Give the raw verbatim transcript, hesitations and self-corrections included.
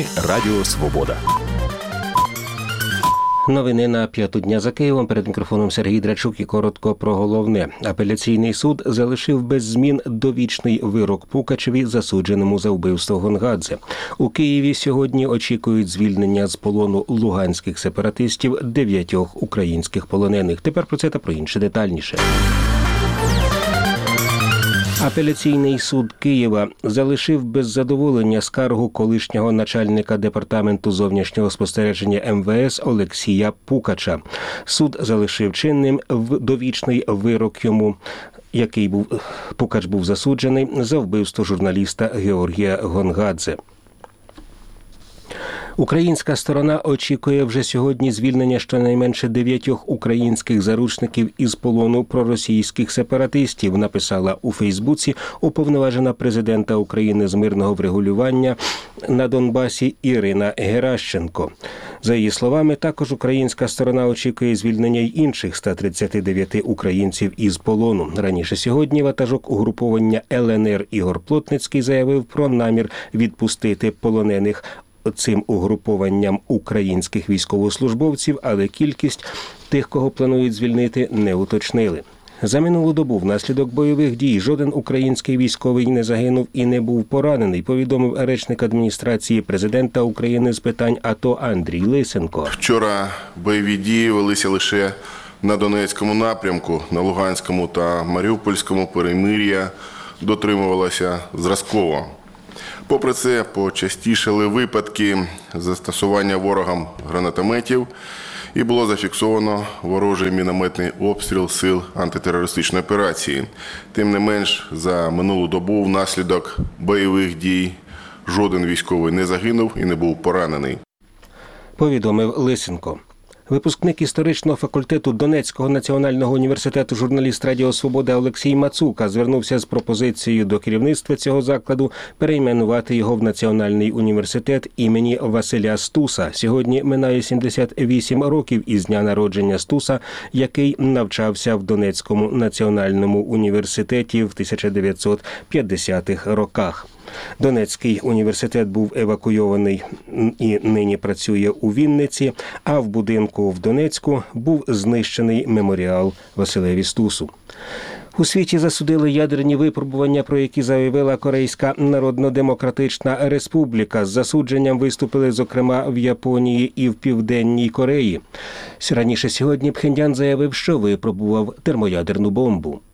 Радіо Свобода. Новини на п'яту дня за Києвом. Перед мікрофоном Сергій Драчук і коротко про головне. Апеляційний суд залишив без змін довічний вирок Пукачеві, засудженому за вбивство Гонгадзе. У Києві сьогодні очікують звільнення з полону луганських сепаратистів дев'ятьох українських полонених. Тепер про це та про інше детальніше. Апеляційний суд Києва залишив без задоволення скаргу колишнього начальника департаменту зовнішнього спостереження ем ве ес Олексія Пукача. Суд залишив чинним довічний вирок йому, який був Пукач був засуджений за вбивство журналіста Георгія Гонгадзе. Українська сторона очікує вже сьогодні звільнення щонайменше дев'ятьох українських заручників із полону проросійських сепаратистів, написала у Фейсбуці уповноважена президента України з мирного врегулювання на Донбасі Ірина Геращенко. За її словами, також українська сторона очікує звільнення й інших ста тридцяти дев'яти українців із полону. Раніше сьогодні ватажок угруповання ел ен ер Ігор Плотницький заявив про намір відпустити полонених цим угрупованням українських військовослужбовців, але кількість тих, кого планують звільнити, не уточнили. За минулу добу внаслідок бойових дій жоден український військовий не загинув і не був поранений, повідомив речник адміністрації президента України з питань АТО Андрій Лисенко. Вчора бойові дії велися лише на Донецькому напрямку, на Луганському та Маріупольському перемир'я дотримувалося зразково. Попри це, почастішали випадки застосування ворогом гранатометів і було зафіксовано ворожий мінометний обстріл сил антитерористичної операції. Тим не менш, за минулу добу внаслідок бойових дій жоден військовий не загинув і не був поранений, повідомив Лисенко. Випускник історичного факультету Донецького національного університету, журналіст Радіо Свобода Олексій Мацука звернувся з пропозицією до керівництва цього закладу перейменувати його в Національний університет імені Василя Стуса. Сьогодні минає сімдесят вісім років із дня народження Стуса, який навчався в Донецькому національному університеті в тисяча дев'ятсот п'ятдесятих роках. Донецький університет був евакуйований і нині працює у Вінниці, а в будинку в Донецьку був знищений меморіал Василеві Стусу. У світі засудили ядерні випробування, про які заявила Корейська Народно-Демократична Республіка. З засудженням виступили, зокрема, в Японії і в Південній Кореї. Раніше сьогодні Пхеньян заявив, що випробував термоядерну бомбу.